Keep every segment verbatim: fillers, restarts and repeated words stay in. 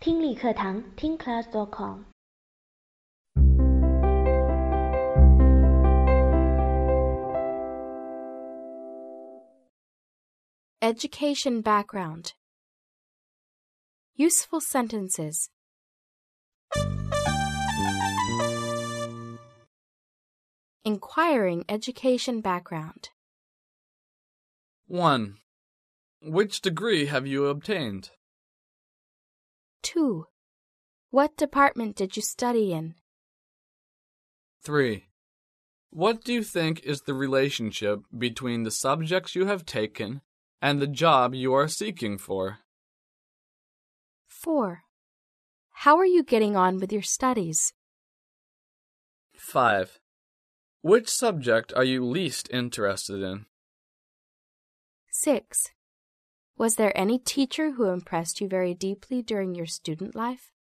听力课堂 听 class dot com。 Education background. Useful sentences. Inquiring education background. one. Which degree have you obtained? two. What department did you study in? three. What do you think is the relationship between the subjects you have taken and the job you are seeking for? four. How are you getting on with your studies? five. Which subject are you least interested in? six. Was there any teacher who impressed you very deeply during your student life?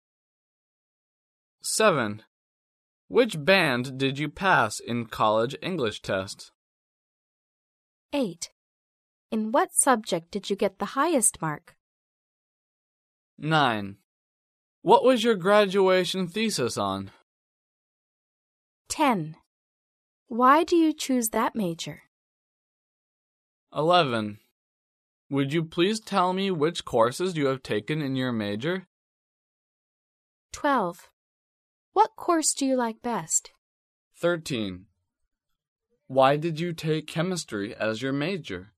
seven. Which band did you pass in college English test? eight. In what subject did you get the highest mark? nine. What was your graduation thesis on? ten. Why do you choose that major? eleven. Would you please tell me which courses you have taken in your major? twelve. What course do you like best? thirteen. Why did you take chemistry as your major?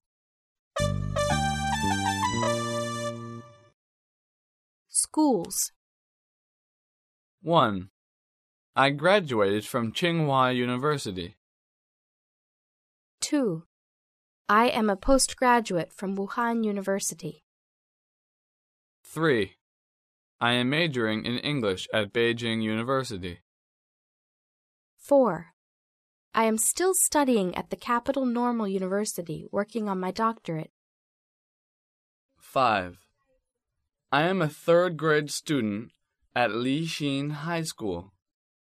Schools. one. I graduated from Tsinghua University. two. I am a postgraduate from Wuhan University. three. I am majoring in English at Beijing University. four. I am still studying at the Capital Normal University, working on my doctorate. five. I am a third grade student at Lixin High School.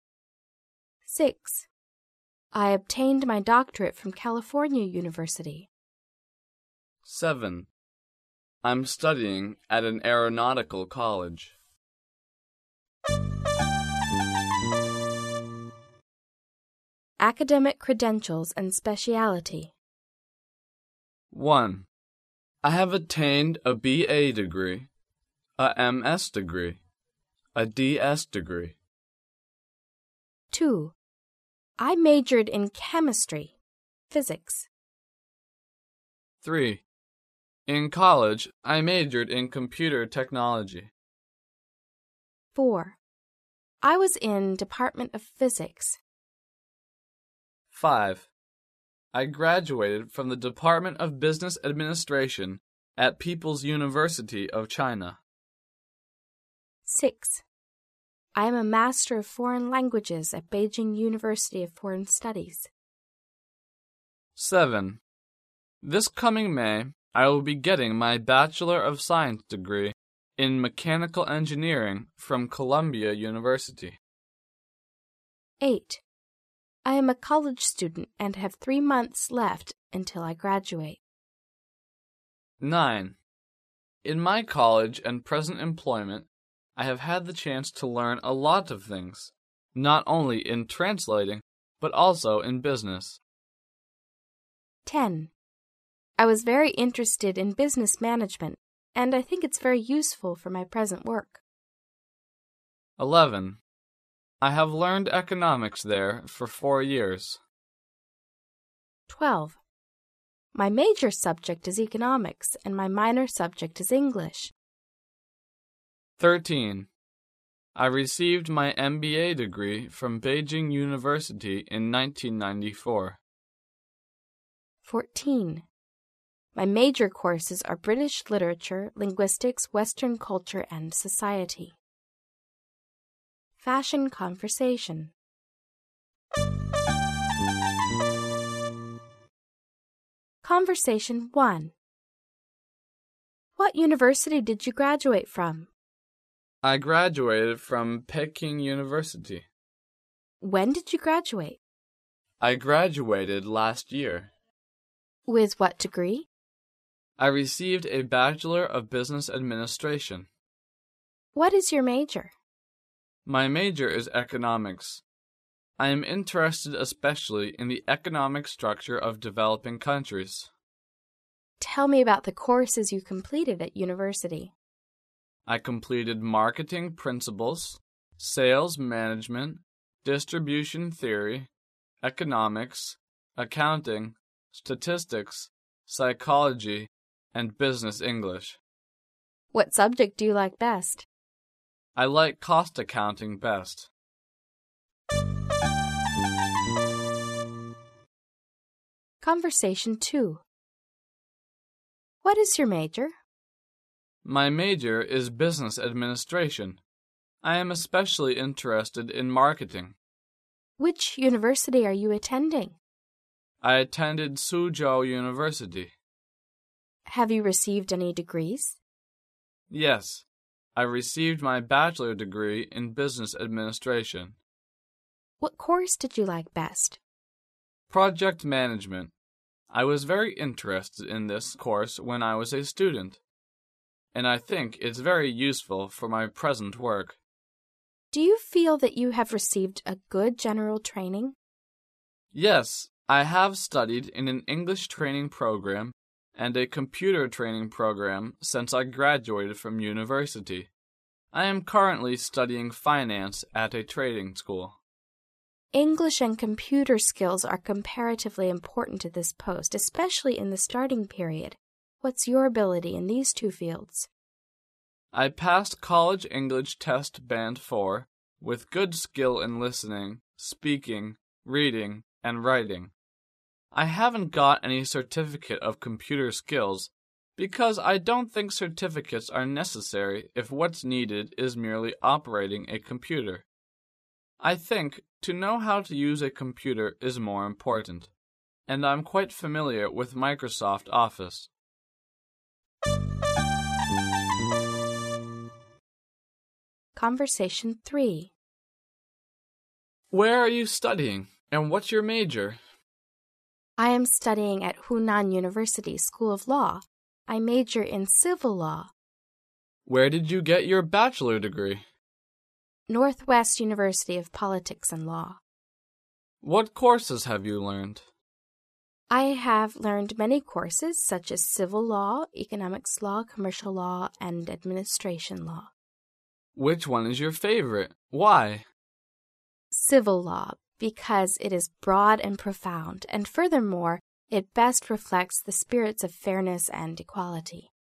six. I obtained my doctorate from California University. seven. I'm studying at an aeronautical college. Academic credentials and speciality. one. I have attained a B A degree, a M S degree, a D S degree. two. I majored in chemistry, physics. three. In college, I majored in computer technology. four. I was in Department of Physics. five. I graduated from the Department of Business Administration at People's University of China. six. I am a Master of Foreign Languages at Beijing University of Foreign Studies. seven. This coming May, I will be getting my Bachelor of Science degree in Mechanical Engineering from Columbia University. eight. I am a college student and have three months left until I graduate. nine. In my college and present employment, I have had the chance to learn a lot of things, not only in translating, but also in business. ten. I was very interested in business management, and I think it's very useful for my present work. eleven. I have learned economics there for four years. twelve. My major subject is economics, and my minor subject is English. thirteen. I received my M B A degree from Beijing University in nineteen ninety-four. fourteen. My major courses are British literature, linguistics, Western culture, and society. Fashion conversation. Conversation one. What university did you graduate from? I graduated from Peking University. When did you graduate? I graduated last year. With what degree? I received a Bachelor of Business Administration. What is your major? My major is economics. I am interested especially in the economic structure of developing countries. Tell me about the courses you completed at university. I completed marketing principles, sales management, distribution theory, economics, accounting, statistics, psychology, and business English. What subject do you like best? I like cost accounting best. Conversation two. What is your major? My major is business administration. I am especially interested in marketing. Which university are you attending? I attended Suzhou University. Have you received any degrees? Yes, I received my bachelor degree in business administration. What course did you like best? Project management. I was very interested in this course when I was a student, and I think it's very useful for my present work. Do you feel that you have received a good general training? Yes, I have studied in an English training program and a computer training program since I graduated from university. I am currently studying finance at a trading school. English and computer skills are comparatively important to this post, especially in the starting period. What's your ability in these two fields? I passed College English Test Band four with good skill in listening, speaking, reading, and writing. I haven't got any certificate of computer skills because I don't think certificates are necessary if what's needed is merely operating a computer. I think to know how to use a computer is more important, and I'm quite familiar with Microsoft Office. Conversation three. Where are you studying, and what's your major? I am studying at Hunan University School of Law. I major in civil law. Where did you get your bachelor degree? Northwest University of Politics and Law. What courses have you learned? I have learned many courses such as civil law, economics law, commercial law, and administration law. Which one is your favorite? Why? Civil law, because it is broad and profound, and furthermore, it best reflects the spirits of fairness and equality.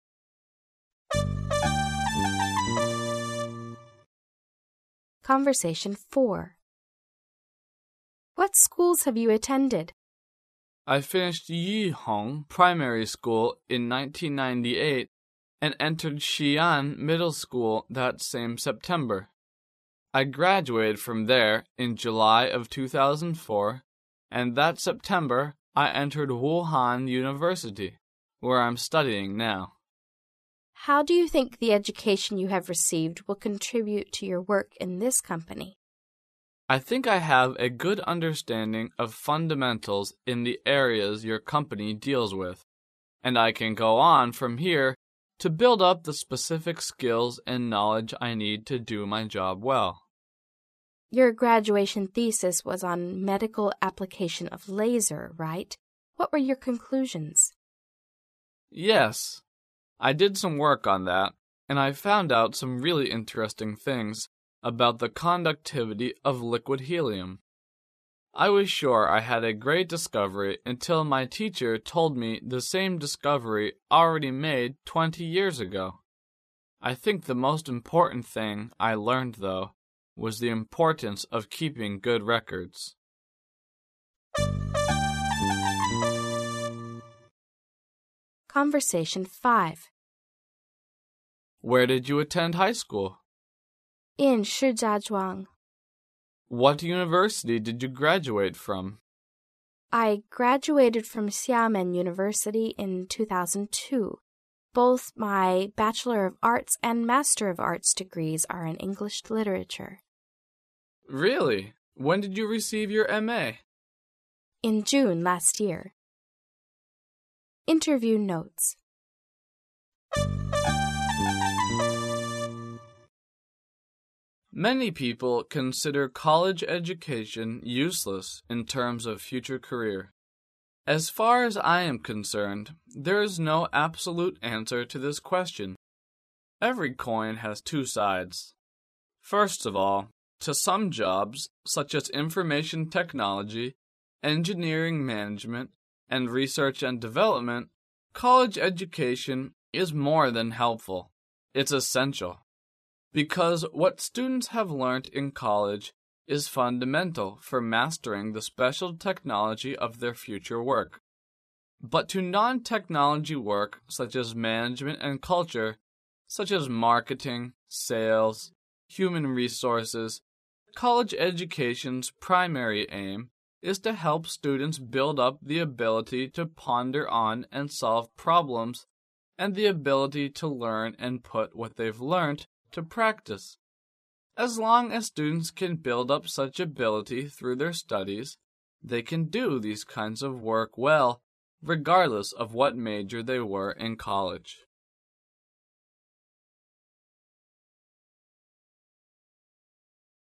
Conversation four. What schools have you attended? I finished Yihong Primary School in nineteen ninety-eight and entered Xi'an Middle School that same September. I graduated from there in July of two thousand four, and that September I entered Wuhan University, where I'm studying now. How do you think the education you have received will contribute to your work in this company? I think I have a good understanding of fundamentals in the areas your company deals with, and I can go on from here to build up the specific skills and knowledge I need to do my job well. Your graduation thesis was on medical application of laser, right? What were your conclusions? Yes, I did some work on that, and I found out some really interesting things about the conductivity of liquid helium. I was sure I had a great discovery until my teacher told me the same discovery already made twenty years ago. I think the most important thing I learned, though, was the importance of keeping good records. Conversation five. Where did you attend high school? In Shijiazhuang. What university did you graduate from? I graduated from Xiamen University in two thousand two. Both my Bachelor of Arts and Master of Arts degrees are in English literature. Really? When did you receive your M A? In June last year. Interview notes. Many people consider college education useless in terms of future career. As far as I am concerned, there is no absolute answer to this question. Every coin has two sides. First of all, to some jobs, such as information technology, engineering management, and research and development, college education is more than helpful. It's essential. Because what students have learned in college is fundamental for mastering the special technology of their future work. But to non-technology work, such as management and culture, such as marketing, sales, human resources, college education's primary aim is to help students build up the ability to ponder on and solve problems and the ability to learn and put what they've learned to practice. As long as students can build up such ability through their studies, they can do these kinds of work well, regardless of what major they were in college.